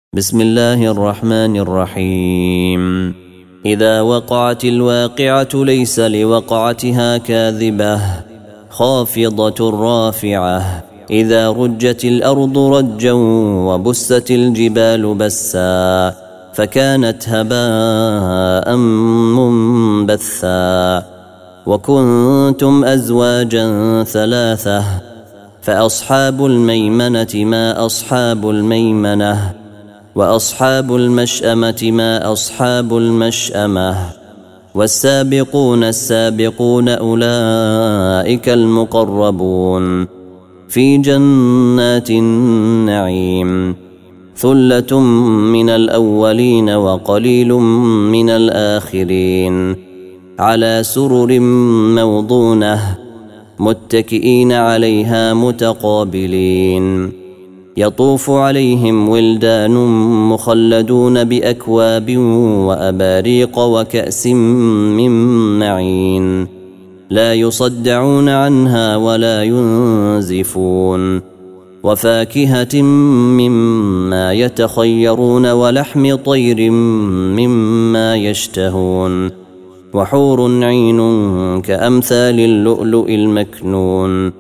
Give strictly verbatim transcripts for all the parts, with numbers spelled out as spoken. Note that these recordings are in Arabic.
بسم الله الرحمن الرحيم. إذا وقعت الواقعة ليس لوقعتها كاذبة خافضة رافعة إذا رجت الأرض رجا وبست الجبال بسا فكانت هباء منبثا وكنتم أزواجا ثلاثة فأصحاب الميمنة ما أصحاب الميمنة وأصحاب المشأمة ما أصحاب المشأمة والسابقون السابقون أولئك المقربون في جنات النعيم ثلة من الأولين وقليل من الآخرين على سرر موضونة متكئين عليها متقابلين يطوف عليهم ولدان مخلدون بأكواب وأباريق وكأس من معين لا يصدعون عنها ولا ينزفون وفاكهة مما يتخيرون ولحم طير مما يشتهون وحور عين كأمثال اللؤلؤ المكنون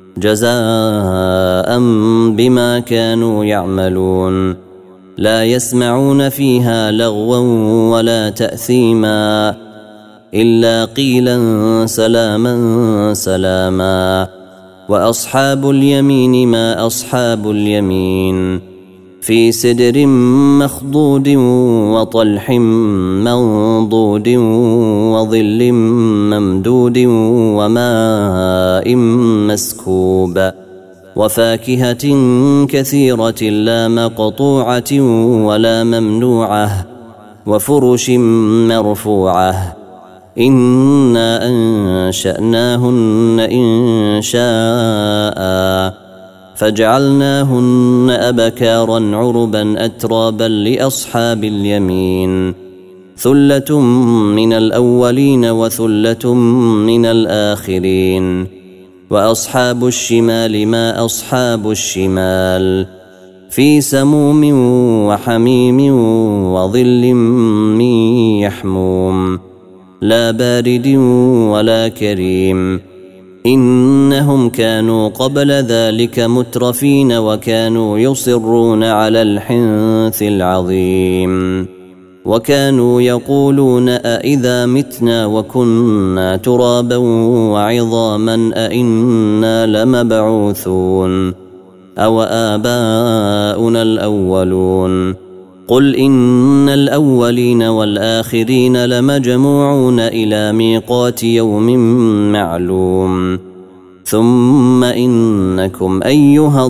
جزاء بما كانوا يعملون لا يسمعون فيها لغوا ولا تأثيما إلا قيلا سلاما سلاما وأصحاب اليمين ما أصحاب اليمين في سدر مخضود وطلح منضود وظل ممدود وماء مسكوب وفاكهة كثيرة لا مقطوعة ولا ممنوعة وفرش مرفوعة إنا أنشأناهن إن شاء فجعلناهن أبكارا عربا أترابا لأصحاب اليمين ثلة من الأولين وثلة من الآخرين وأصحاب الشمال ما أصحاب الشمال في سموم وحميم وظل من يحموم لا بارد ولا كريم إنهم كانوا قبل ذلك مترفين وكانوا يصرون على الحنث العظيم وكانوا يقولون أإذا متنا وكنا ترابا وعظاما أإنا لمبعوثون أو آباؤنا الأولون قل إن الأولين والآخرين لمجموعون إلى ميقات يوم معلوم ثم إنكم أيها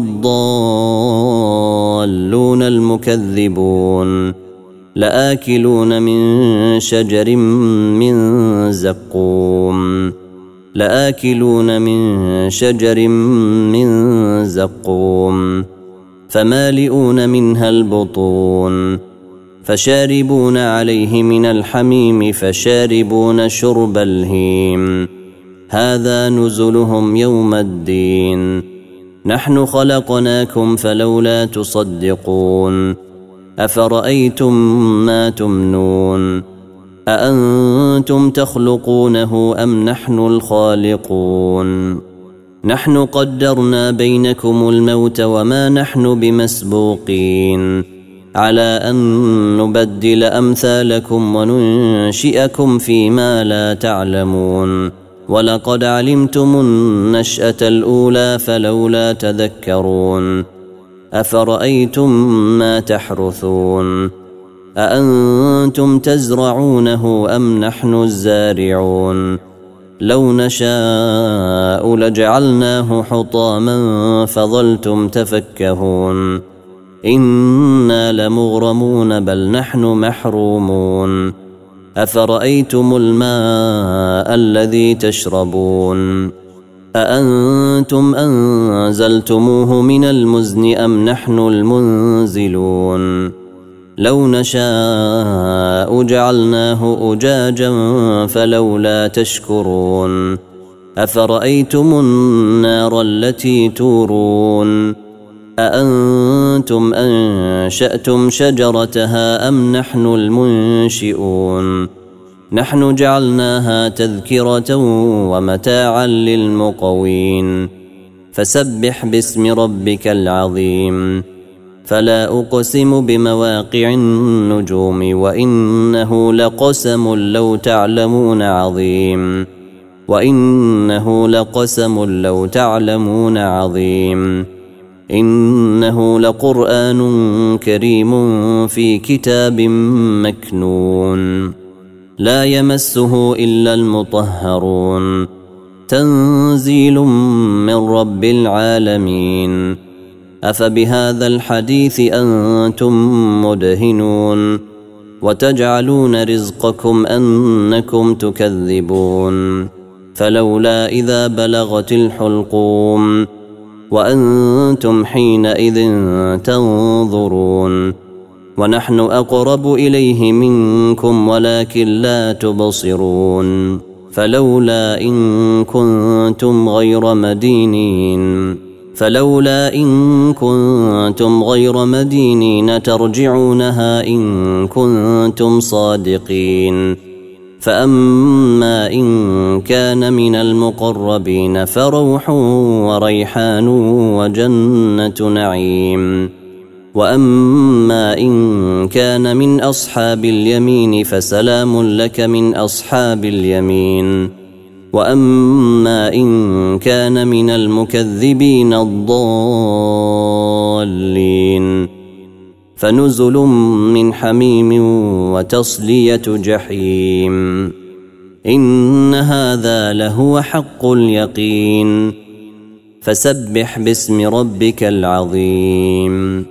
الضالون المكذبون لآكلون من شجر من زقوم لآكلون من شجر من زقوم فمالئون منها البطون فشاربون عليه من الحميم فشاربون شرب الهيم هذا نزلهم يوم الدين نحن خلقناكم فلولا تصدقون أفرأيتم ما تمنون أأنتم تخلقونه أم نحن الخالقون نحن قدرنا بينكم الموت وما نحن بمسبوقين على أن نبدل أمثالكم وننشئكم فيما لا تعلمون ولقد علمتم النشأة الأولى فلولا تذكرون أفرأيتم ما تحرثون أأنتم تزرعونه أم نحن الزارعون لو نشاء لجعلناه حطاما فظلتم تفكهون إنا لمغرمون بل نحن محرومون أفرأيتم الماء الذي تشربون أأنتم أنزلتموه من المزن أم نحن المنزلون لو نشاء جعلناه أجاجا فلولا تشكرون أفرأيتم النار التي تورون أأنتم أنشأتم شجرتها أم نحن المنشئون نحن جعلناها تذكرة ومتاعا للمقوين فسبح باسم ربك العظيم فلا أقسم بمواقع النجوم وإنه لقسم لو تعلمون عظيم وإنه لقسم لو تعلمون عظيم إنه لقرآن كريم في كتاب مكنون لا يمسه إلا المطهرون تنزيل من رب العالمين أفبهذا الحديث أنتم مدهنون وتجعلون رزقكم أنكم تكذبون فلولا إذا بلغت الحلقوم وأنتم حينئذ تنظرون ونحن أقرب إليه منكم ولكن لا تبصرون فلولا إن كنتم غير مدينين فلولا إن كنتم غير مدينين ترجعونها إن كنتم صادقين فأما إن كان من المقربين فروح وريحان وجنة نعيم وأما إن كان من أصحاب اليمين فسلام لك من أصحاب اليمين وأما إن كان من المكذبين الضالين فنزل من حميم وتصلية جحيم إن هذا لهو حق اليقين فسبح باسم ربك العظيم